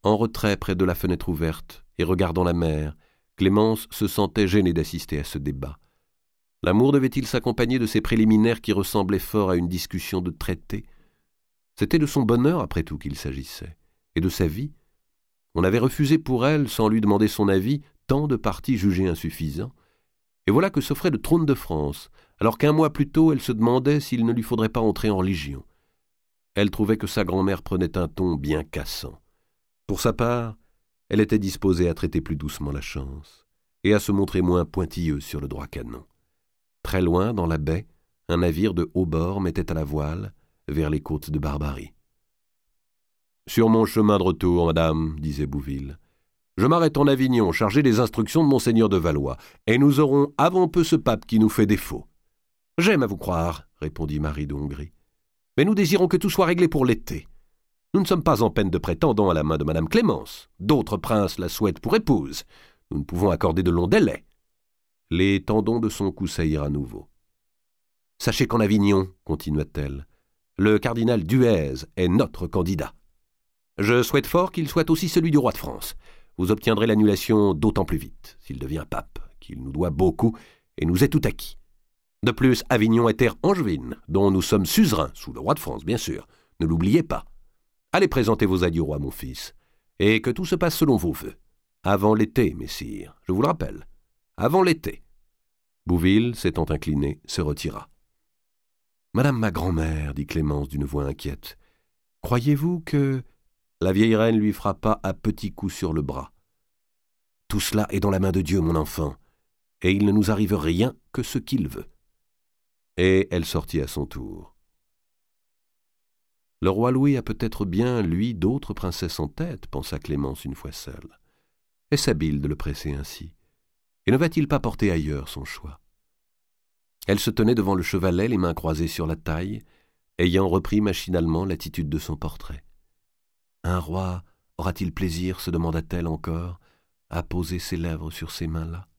En retrait près de la fenêtre ouverte, et regardant la mer, Clémence se sentait gênée d'assister à ce débat. L'amour devait-il s'accompagner de ces préliminaires qui ressemblaient fort à une discussion de traité? C'était de son bonheur, après tout, qu'il s'agissait, et de sa vie. On avait refusé pour elle, sans lui demander son avis, tant de partis jugés insuffisants. Et voilà que s'offrait le trône de France, alors qu'un mois plus tôt, elle se demandait s'il ne lui faudrait pas entrer en religion. Elle trouvait que sa grand-mère prenait un ton bien cassant. Pour sa part, elle était disposée à traiter plus doucement la chance, et à se montrer moins pointilleuse sur le droit canon. Très loin, dans la baie, un navire de haut bord mettait à la voile vers les côtes de Barbarie. « Sur mon chemin de retour, madame, disait Bouville, je m'arrête en Avignon, chargé des instructions de monseigneur de Valois, et nous aurons avant peu ce pape qui nous fait défaut. »« J'aime à vous croire, répondit Marie de Hongrie, mais nous désirons que tout soit réglé pour l'été. Nous ne sommes pas en peine de prétendant à la main de madame Clémence. D'autres princes la souhaitent pour épouse. Nous ne pouvons accorder de longs délais. » Les tendons de son cou saillirent à nouveau. « Sachez qu'en Avignon, continua-t-elle, le cardinal Duez est notre candidat. Je souhaite fort qu'il soit aussi celui du roi de France. Vous obtiendrez l'annulation d'autant plus vite, s'il devient pape, qu'il nous doit beaucoup et nous est tout acquis. De plus, Avignon est terre angevine, dont nous sommes suzerains, sous le roi de France, bien sûr. Ne l'oubliez pas. Allez présenter vos adieux au roi, mon fils, et que tout se passe selon vos vœux. Avant l'été, messire, je vous le rappelle. Avant l'été. » Bouville, s'étant incliné, se retira. « Madame ma grand-mère, dit Clémence d'une voix inquiète, croyez-vous que... » La vieille reine lui frappa à petits coups sur le bras. « Tout cela est dans la main de Dieu, mon enfant, et il ne nous arrive rien que ce qu'il veut. » Et elle sortit à son tour. Le roi Louis a peut-être bien, lui, d'autres princesses en tête, pensa Clémence une fois seule. Est-ce habile de le presser ainsi? Et ne va-t-il pas porter ailleurs son choix? Elle se tenait devant le chevalet, les mains croisées sur la taille, ayant repris machinalement l'attitude de son portrait. Un roi aura-t-il plaisir, se demanda-t-elle encore, à poser ses lèvres sur ces mains-là?